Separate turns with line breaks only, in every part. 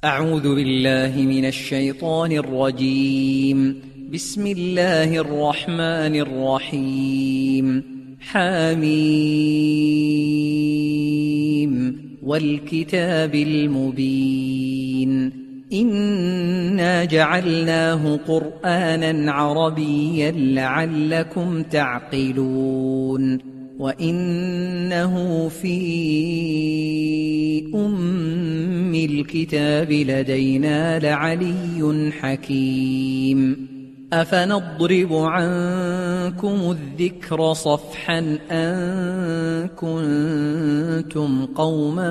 أعوذ بالله من الشيطان الرجيم. بسم الله الرحمن الرحيم. حميم والكتاب المبين. إنا جعلناه قرآنا عربيا لعلكم تعقلون وإنه في أم الكتاب لدينا لعلي حكيم. أفنضرب عنكم الذكر صفحا أن كنتم قوما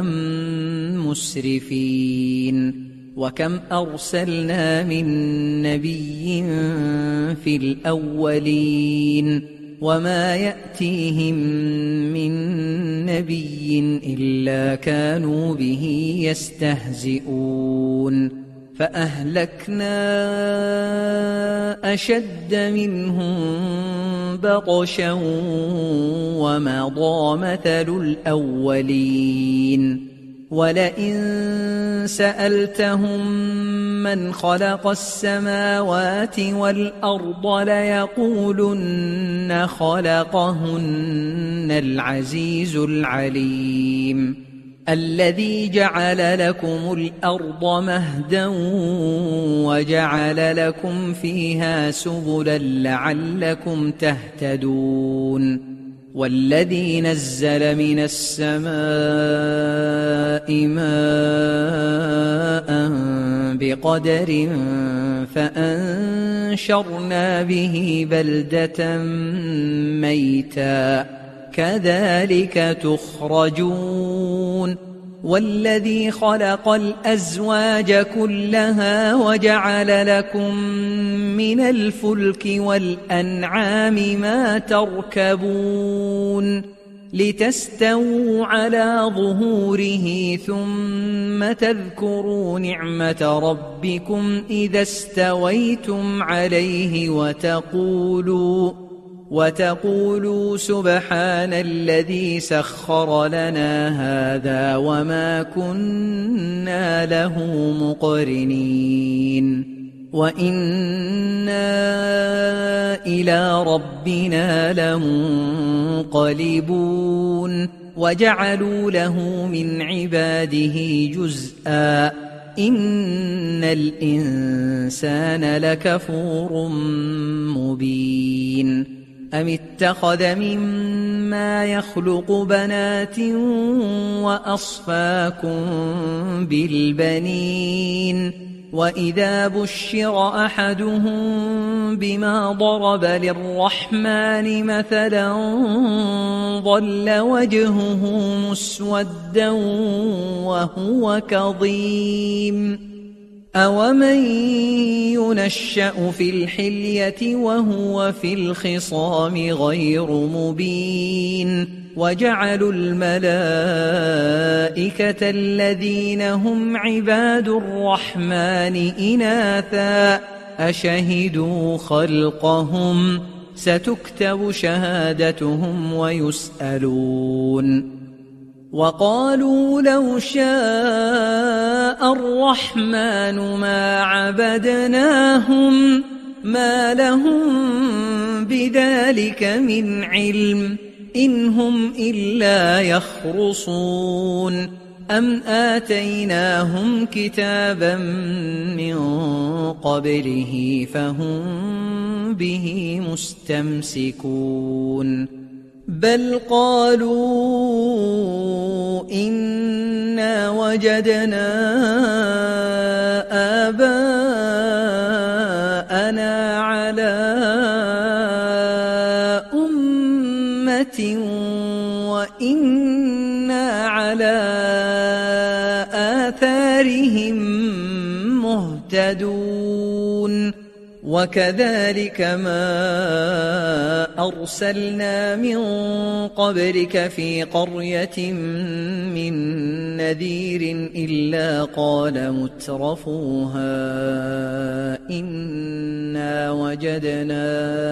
مسرفين وكم أرسلنا من نبي في الأولين وما يأتيهم من نبي إلا كانوا به يستهزئون فأهلكنا أشد منهم بطشا ومضى مثل الأولين ولئن سألتهم من خلق السماوات والأرض ليقولن خلقهن العزيز العليم الذي جعل لكم الأرض مهدا وجعل لكم فيها سبلا لعلكم تهتدون والذي نزل من السماء ماء بقدر فأنشرنا به بلدة ميتا كذلك تخرجون والذي خلق الأزواج كلها وجعل لكم من الفلك والأنعام ما تركبون لتستووا على ظهوره ثم تذكروا نعمة ربكم إذا استويتم عليه وتقولوا سبحان الذي سخر لنا هذا وما كنا له مقرنين وإنا إلى ربنا لمنقلبون وجعلوا له من عباده جزءا إن الإنسان لكفور مبين أم اتخذ مما يخلق بنات وأصفاكم بالبنين وإذا بشر أحدهم بما ضرب للرحمن مثلا ظل وجهه مسودا وهو كظيم أومن ينشأ في الحلية وهو في الخصام غير مبين وجعلوا الملائكة الذين هم عباد الرحمن إناثا أشهدوا خلقهم ستكتب شهادتهم ويسألون وقالوا لو شاء الرحمن ما عبدناهم ما لهم بذلك من علم إن هم إلا يخرصون أم آتيناهم كتابا من قبله فهم به مستمسكون بل قالوا إنا وجدنا آباءنا على أمة وإنا على آثارهم مهتدون وكذلك ما أرسلنا من قبلك في قرية من نذير إلا قال مترفوها إنا وجدنا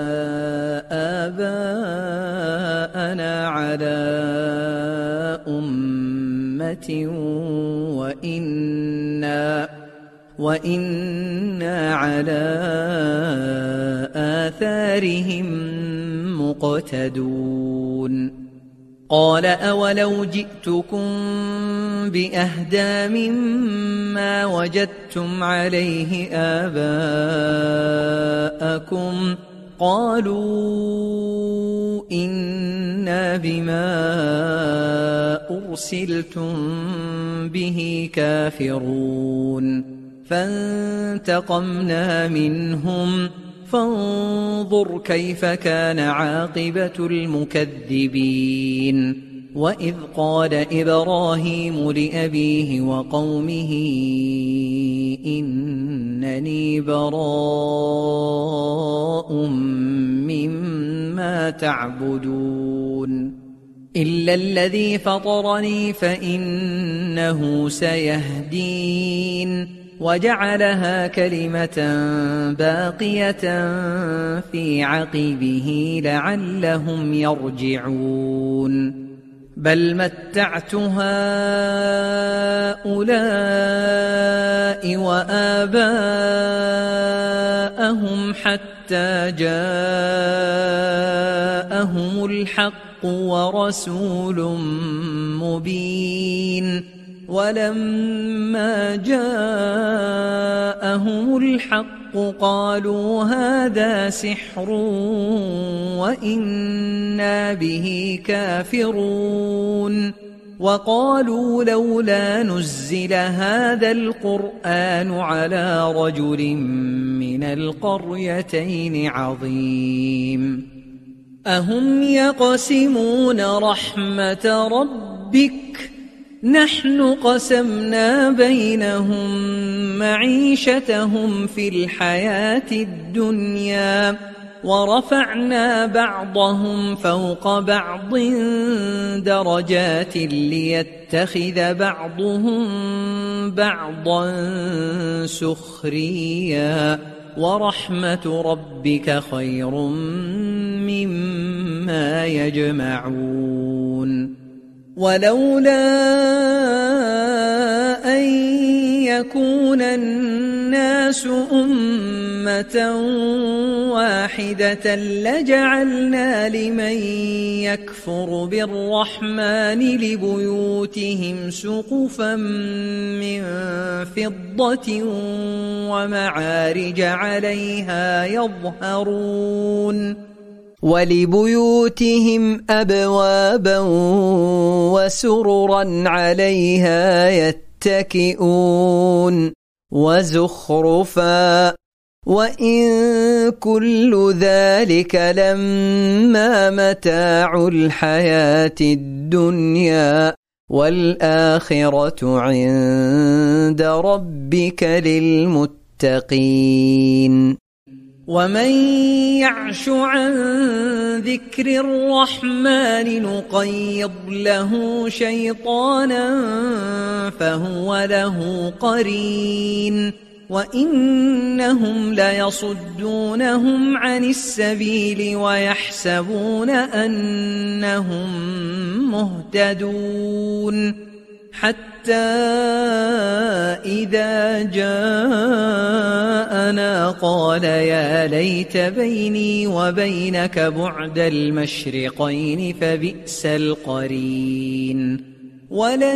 آباءنا على أمة وإنا على آثارهم مقتدون قال أولو جئتكم بأهدى مما وجدتم عليه آباءكم قالوا إنا بما أرسلتم به كافرون فانتقمنا منهم فانظر كيف كان عاقبة المكذبين وإذ قال إبراهيم لأبيه وقومه إنني براء مما تعبدون إلا الذي فطرني فإنه سيهدين وجعلها كلمة باقية في عقبه لعلهم يرجعون بل متعت هؤلاء وآباءهم حتى جاءهم الحق ورسول مبين ولما جاءهم الحق قالوا هذا سحر وإنا به كافرون وقالوا لولا نزل هذا القرآن على رجل من القريتين عظيم أهم يقسمون رحمة ربك نحن قسمنا بينهم معيشتهم في الحياة الدنيا ورفعنا بعضهم فوق بعض درجات ليتخذ بعضهم بعضا سخريا ورحمة ربك خير مما يجمعون ولولا أن يكون الناس أمة واحدة لجعلنا لمن يكفر بالرحمن لبيوتهم سقفا من فضة ومعارج عليها يظهرون ولبيوتهم أبوابا وسررا عليها يتكئون وزخرفا وإن كل ذلك لما متاع الحياة الدنيا والآخرة عند ربك للمتقين ومن يعش عن ذكر الرحمن نقيض له شيطانا فهو له قرين وإنهم ليصدونهم عن السبيل ويحسبون أنهم مهتدون حتى إذا جاءنا قال يا ليت بيني وبينك بعد المشرقين فبئس القرين ولن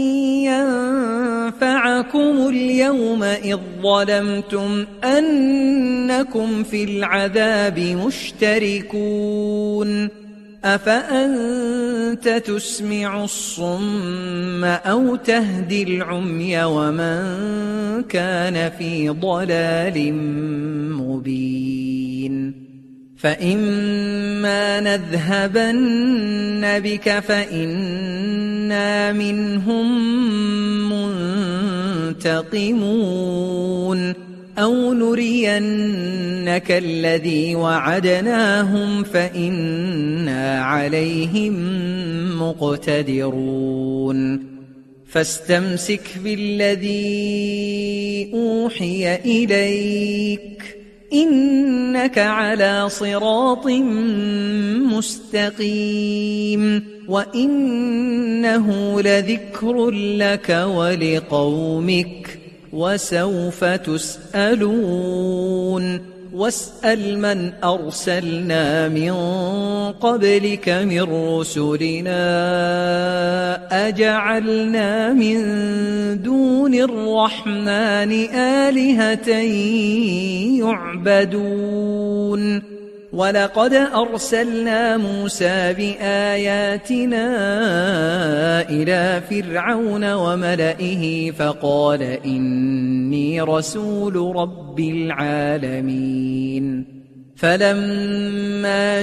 ينفعكم اليوم إذ ظلمتم أنكم في العذاب مشتركون أفأنت تسمع الصم أو تهدي العمي ومن كان في ضلال مبين فإما نذهبن بك فإنا منهم منتقمون أو نرينك الذي وعدناهم فإنا عليهم مقتدرون فاستمسك بالذي أوحي إليك إنك على صراط مستقيم وإنه لذكر لك ولقومك وسوف تسألون واسأل من أرسلنا من قبلك من رسلنا أجعلنا من دون الرحمن آلهة يعبدون ولقد أرسلنا موسى بآياتنا إلى فرعون وملئه فقال إني رسول رب العالمين فلما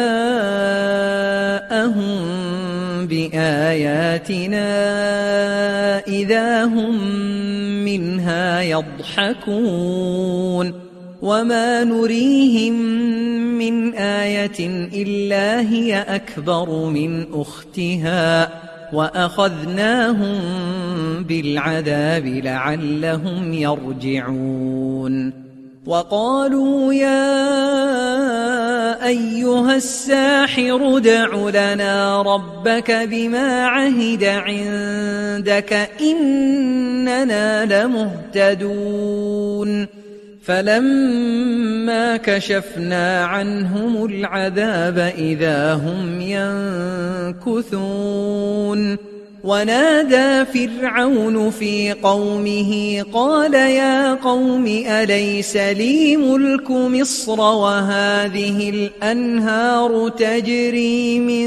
جاءهم بآياتنا إذا هم منها يضحكون وما نريهم من آية إلا هي أكبر من أختها وأخذناهم بالعذاب لعلهم يرجعون وقالوا يا أيها الساحر ادع لنا ربك بما عهد عندك إننا لمهتدون فلما كشفنا عنهم العذاب إذا هم ينكثون ونادى فرعون في قومه قال يا قوم أليس لي ملك مصر وهذه الأنهار تجري من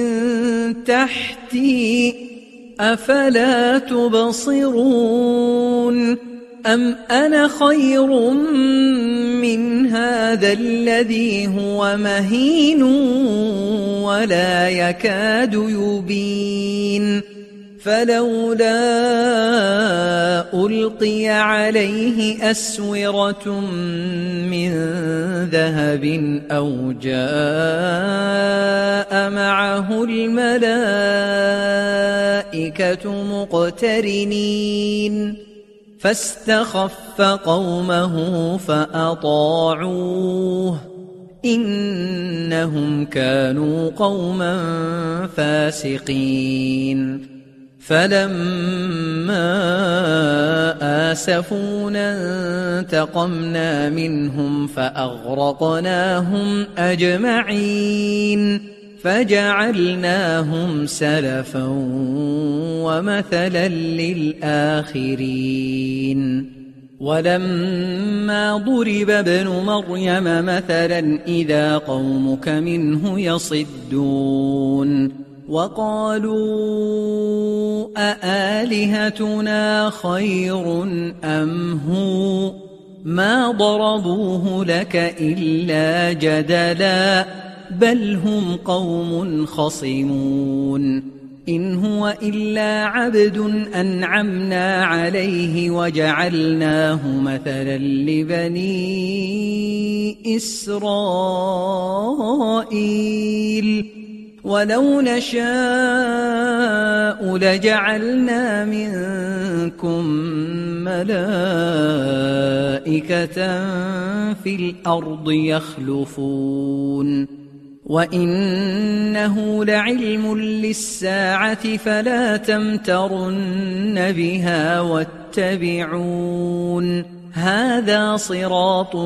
تحتي أفلا تبصرون أم أنا خير من هذا الذي هو مهين ولا يكاد يبين فلولا ألقي عليه أسورة من ذهب أو جاء معه الملائكة مقترنين فاستخف قومه فأطاعوه إنهم كانوا قوما فاسقين فلما آسفونا انتقمنا منهم فأغرقناهم أجمعين فجعلناهم سلفا ومثلا للآخرين ولما ضرب ابن مريم مثلا إذا قومك منه يصدون وقالوا أآلهتنا خير أم هو ما ضربوه لك إلا جدلا بل هم قوم خصمون إن هو إلا عبد أنعمنا عليه وجعلناه مثلا لبني إسرائيل ولو نشاء لجعلنا منكم ملائكة في الأرض يخلفون وإنه لعلم للساعة فلا تمترن بها واتبعون هذا صراط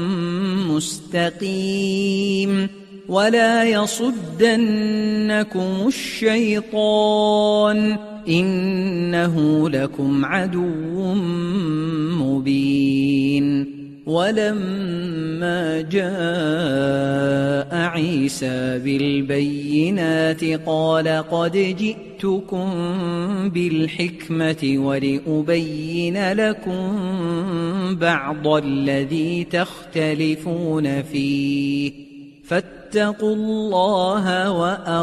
مستقيم ولا يصدنكم الشيطان إنه لكم عدو مبين ولما جاء عيسى بالبينات قال قد جئتكم بالحكمة ولأبين لكم بعض الذي تختلفون فيه فاتقوا الله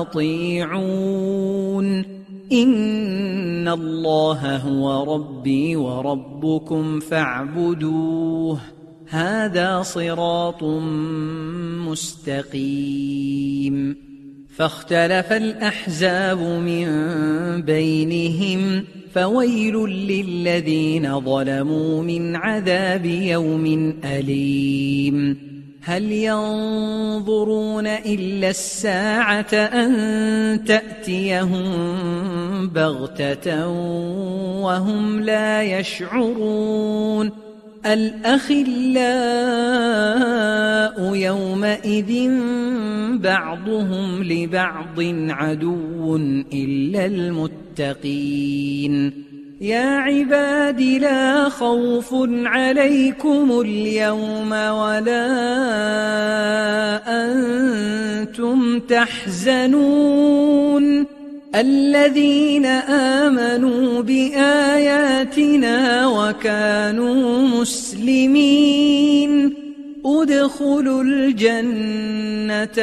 وأطيعون إن الله هو ربي وربكم فاعبدوه هذا صراط مستقيم فاختلف الأحزاب من بينهم فويل للذين ظلموا من عذاب يوم أليم هل ينظرون إلا الساعة أن تأتيهم بغتة وهم لا يشعرون الأخلاء يومئذ بعضهم لبعض عدو إلا المتقين يا عباد لا خوف عليكم اليوم ولا أنتم تحزنون الذين آمنوا بآياتنا وكانوا مسلمين ادخلوا الجنة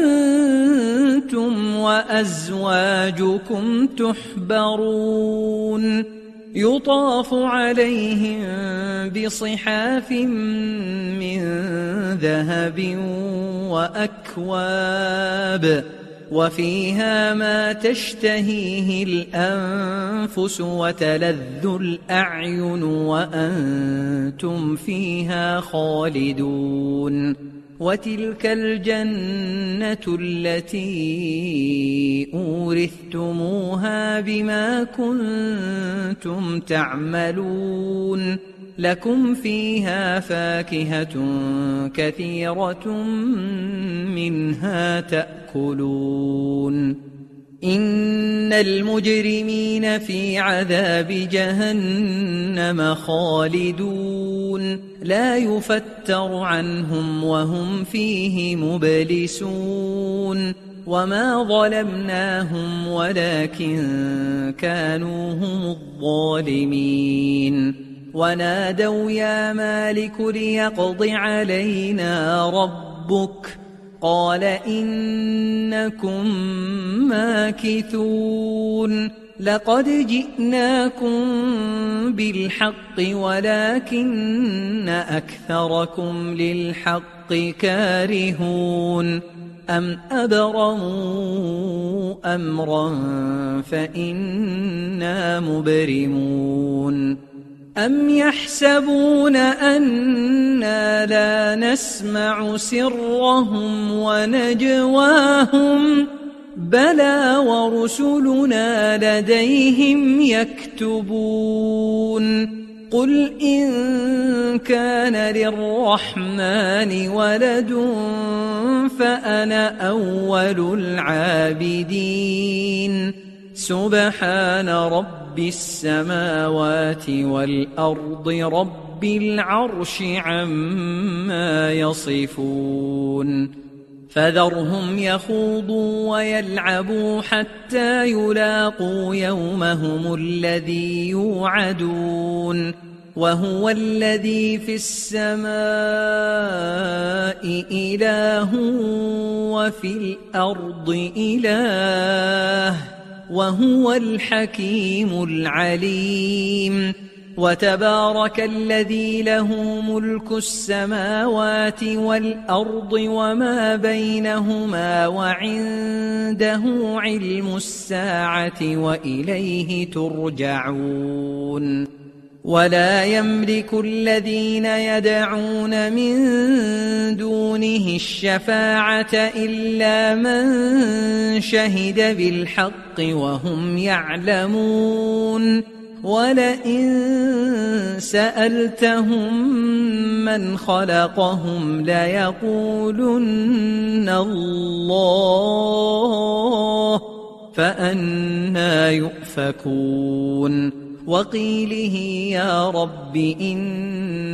أنتم وأزواجكم تحبرون يطاف عليهم بصحاف من ذهب وأكواب وفيها ما تشتهيه الأنفس وتلذ الأعين وأنتم فيها خالدون وتلك الجنة التي أورثتموها بما كنتم تعملون لكم فيها فاكهة كثيرة منها تأكلون إن المجرمين في عذاب جهنم خالدون لا يفتر عنهم وهم فيه مبلسون وما ظلمناهم ولكن كانوا هم الظالمين ونادوا يا مالك ليقض علينا ربك قال إنكم ماكثون لقد جئناكم بالحق ولكن أكثركم للحق كارهون أم أبرموا أمرا فإنا مبرمون أم يحسبون أنا لا نسمع سرهم ونجواهم بلى ورسلنا لديهم يكتبون قل إن كان للرحمن ولد فأنا أول العابدين سبحان رب السماوات والأرض رب العرش عما يصفون فذرهم يخوضوا ويلعبوا حتى يلاقوا يومهم الذي يوعدون وهو الذي في السماء إله وفي الأرض إله وهو الحكيم العليم وتبارك الذي له ملك السماوات والأرض وما بينهما وعنده علم الساعة وإليه ترجعون ولا يملك الذين يدعون من دونه الشفاعة إلا من شهد بالحق وهم يعلمون ولئن سألتهم من خلقهم ليقولن الله فأنى يؤفكون وقيله يا رب إن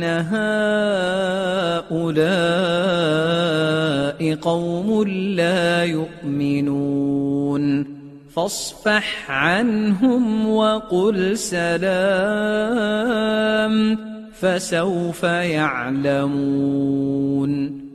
هؤلاء قوم لا يؤمنون فاصفح عنهم وقل سلام فسوف يعلمون